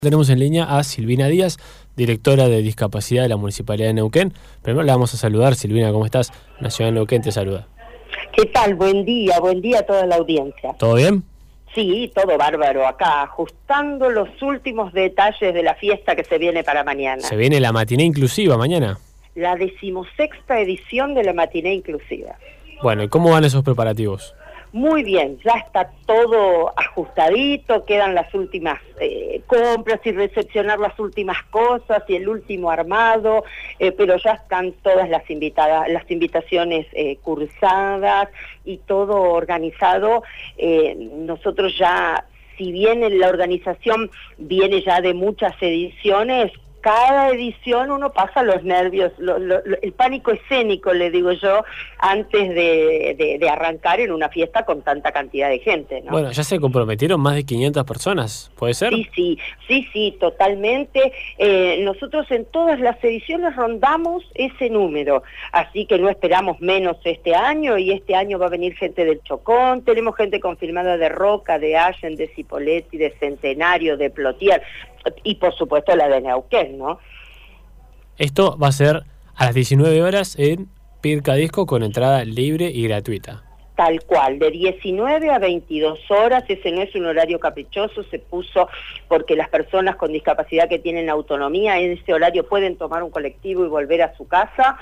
Tenemos en línea a Silvina Díaz, directora de Discapacidad de la Municipalidad de Neuquén. Primero la vamos a saludar. Silvina, ¿cómo estás? La ciudad de Neuquén te saluda. ¿Qué tal? Buen día a toda la audiencia. ¿Todo bien? Sí, todo bárbaro acá, ajustando los últimos detalles de la fiesta que se viene para mañana. Se viene la matiné inclusiva mañana. La 16ª edición de la matiné inclusiva. Bueno, ¿y cómo van esos preparativos? Muy bien, ya está todo ajustadito, quedan las últimas compras y recepcionar las últimas cosas y el último armado, pero ya están todas las invitaciones cursadas y todo organizado. Nosotros ya, si bien la organización viene ya de muchas ediciones, cada edición uno pasa los nervios, el pánico escénico, le digo yo, antes de arrancar en una fiesta con tanta cantidad de gente, ¿no? Bueno, ya se comprometieron más de 500 personas, ¿puede ser? Sí, totalmente. Nosotros en todas las ediciones rondamos ese número, así que no esperamos menos este año, y este año va a venir gente del Chocón, tenemos gente confirmada de Roca, de Allen, de Cipolletti, de Centenario, de Plotier, y por supuesto la de Neuquén, ¿no? Esto va a ser a las 19 horas en Pirca Disco con entrada libre y gratuita. Tal cual, de 19 a 22 horas, ese no es un horario caprichoso, se puso porque las personas con discapacidad que tienen autonomía en ese horario pueden tomar un colectivo y volver a su casa.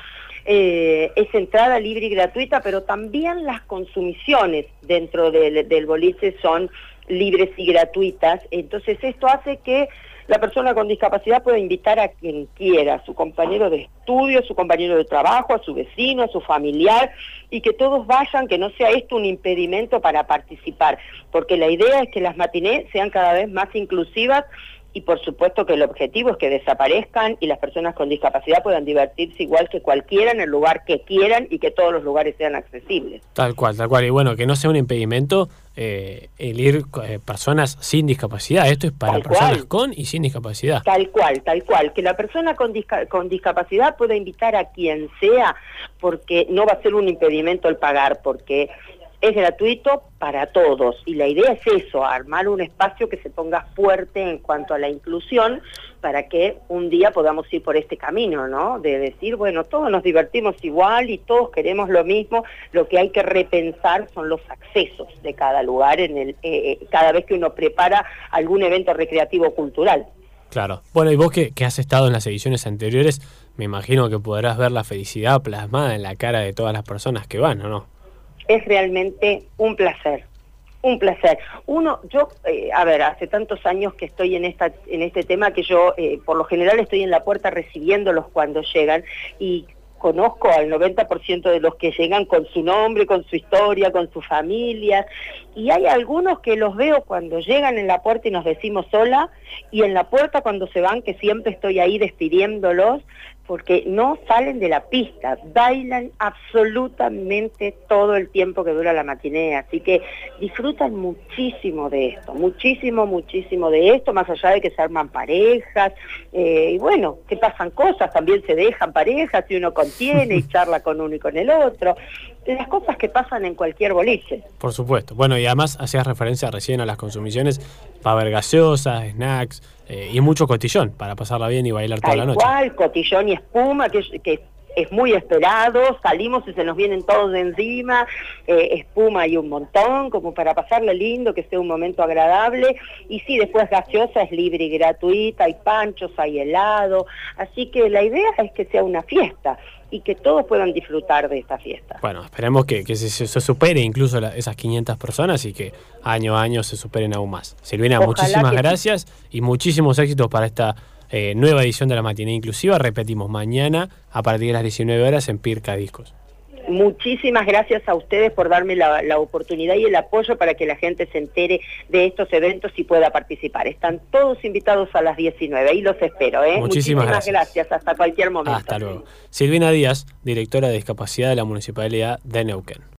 Es entrada libre y gratuita, pero también las consumiciones dentro del boliche son libres y gratuitas. Entonces esto hace que la persona con discapacidad pueda invitar a quien quiera, a su compañero de estudio, a su compañero de trabajo, a su vecino, a su familiar, y que todos vayan, que no sea esto un impedimento para participar, porque la idea es que las matinés sean cada vez más inclusivas, y por supuesto que el objetivo es que desaparezcan y las personas con discapacidad puedan divertirse igual que cualquiera en el lugar que quieran y que todos los lugares sean accesibles. Tal cual. Y bueno, que no sea un impedimento el ir personas sin discapacidad. Esto es para personas con y sin discapacidad. Tal cual. Que la persona con discapacidad pueda invitar a quien sea, porque no va a ser un impedimento el pagar, porque es gratuito para todos, y la idea es eso, armar un espacio que se ponga fuerte en cuanto a la inclusión, para que un día podamos ir por este camino, ¿no? De decir, bueno, todos nos divertimos igual y todos queremos lo mismo, lo que hay que repensar son los accesos de cada lugar cada vez que uno prepara algún evento recreativo o cultural. Claro. Bueno, y vos que has estado en las ediciones anteriores, me imagino que podrás ver la felicidad plasmada en la cara de todas las personas que van, ¿o no? Es realmente un placer, hace tantos años que estoy en este tema que yo por lo general estoy en la puerta recibiéndolos cuando llegan, y conozco al 90% de los que llegan con su nombre, con su historia, con su familia, y hay algunos que los veo cuando llegan en la puerta y nos decimos hola, y en la puerta cuando se van, que siempre estoy ahí despidiéndolos, porque no salen de la pista, bailan absolutamente todo el tiempo que dura la matiné, así que disfrutan muchísimo de esto, muchísimo de esto, más allá de que se arman parejas, y bueno, que pasan cosas, también se dejan parejas y uno contiene y charla con uno y con el otro, las cosas que pasan en cualquier boliche. Por supuesto. Bueno, y además hacías referencia recién a las consumiciones, va a haber gaseosas, snacks y mucho cotillón para pasarla bien y bailar toda la noche. Igual, cotillón y espuma, que es muy esperado, salimos y se nos vienen todos de encima, espuma y un montón, como para pasarle lindo, que sea un momento agradable, y sí, después gaseosa es libre y gratuita, hay panchos, hay helado, así que la idea es que sea una fiesta, y que todos puedan disfrutar de esta fiesta. Bueno, esperemos que se supere incluso esas 500 personas y que año a año se superen aún más. Silvina, ojalá, muchísimas gracias y muchísimos éxitos para esta nueva edición de la matiné inclusiva. Repetimos, mañana a partir de las 19 horas en Pirca Discos. Muchísimas gracias a ustedes por darme la oportunidad y el apoyo para que la gente se entere de estos eventos y pueda participar. Están todos invitados a las 19, ahí los espero. Muchísimas gracias, hasta cualquier momento. Hasta luego. Silvina Díaz, directora de Discapacidad de la Municipalidad de Neuquén.